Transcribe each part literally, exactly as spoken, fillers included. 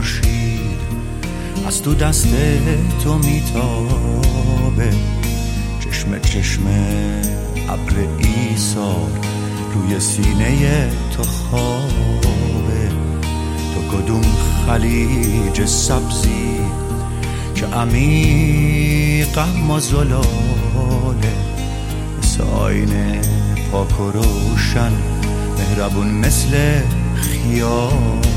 خورشید از تو دست تو میتابه، چشم چشم ابر ایثار روی سینه تو خوابه. تو کدوم خلیج سبزی که عمیق اما زلاله، مثل آینه پاک و روشن مهربون مثل خیال.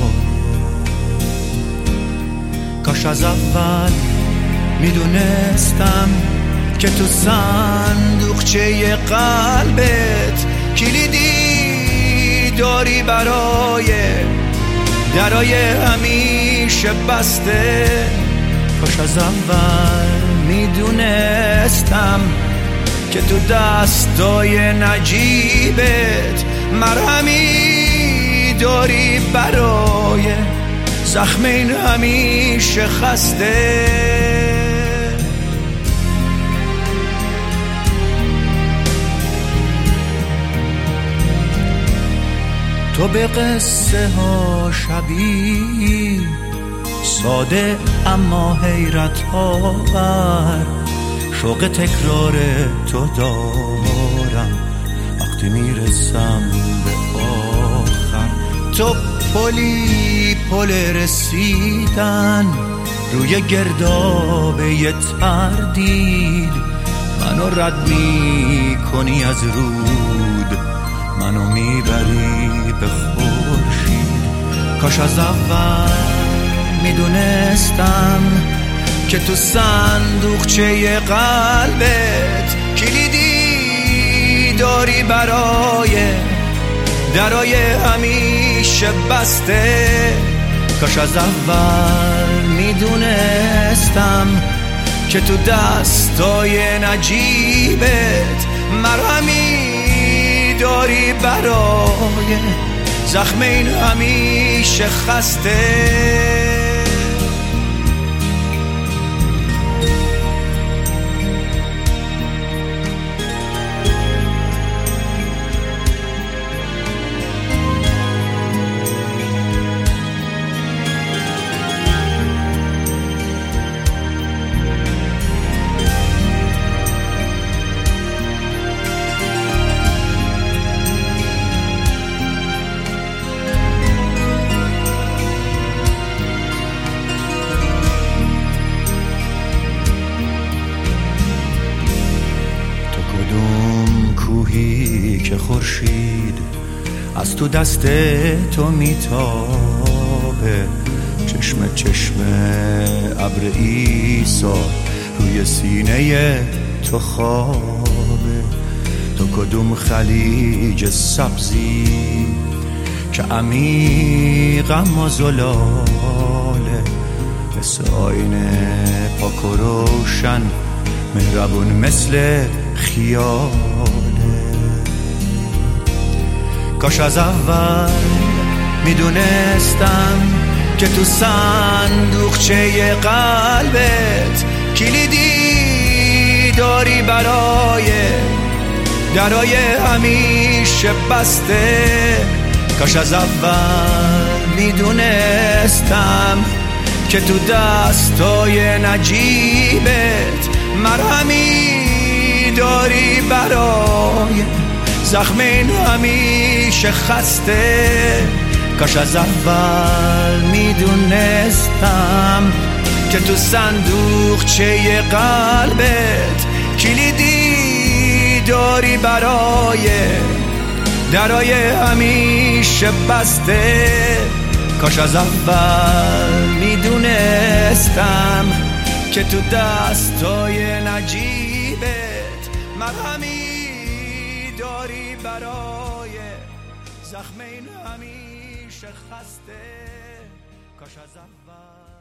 کاش از اول میدونستم که تو صندوقچه قلبت کلیدی داری برای درای همیشه بسته. کاش از اول میدونستم که تو دستای نجیبت مرهمی داری برای زخم این همیشه خسته. تو به قصه ها شبیه، ساده اما حیرت آور، شوق تکرار تو دارم وقتی میرسم به آخر. تو پلی پل رسیدن روی گردابه ی تردید، منو رد می کنی از رود، منو میبری به خورشید. کاش از اول میدونستم که تو صندوقچه قلبت کلیدی داری برای درای همیشه بسته. کاش از اول میدونستم که تو دستای نجیبت مرهمی داری برای زخم این همیشه خسته. که خورشید از تو دست تو میتابه، چشم چشم ابر ایثار روی سینه تو خوابه. تو کدوم خلیج سبزی که عمیق اما زلاله، مثل آینه پاک و روشن مهربون مثل خیال. کاش از اول میدونستم که تو صندوقچه قلبت کلیدی داری برای درای همیشه بسته. کاش از اول میدونستم که تو دستای نجیبت مرهمی داری برای زخم این همیشه خسته. کاش از اول میدونستم که تو صندوقچه قلبت کلیدی داری برای درای همیشه بسته. کاش از اول میدونستم که تو دستای نجیبت مرهمی داری برای زخم این همیشه خسته. کاش از اول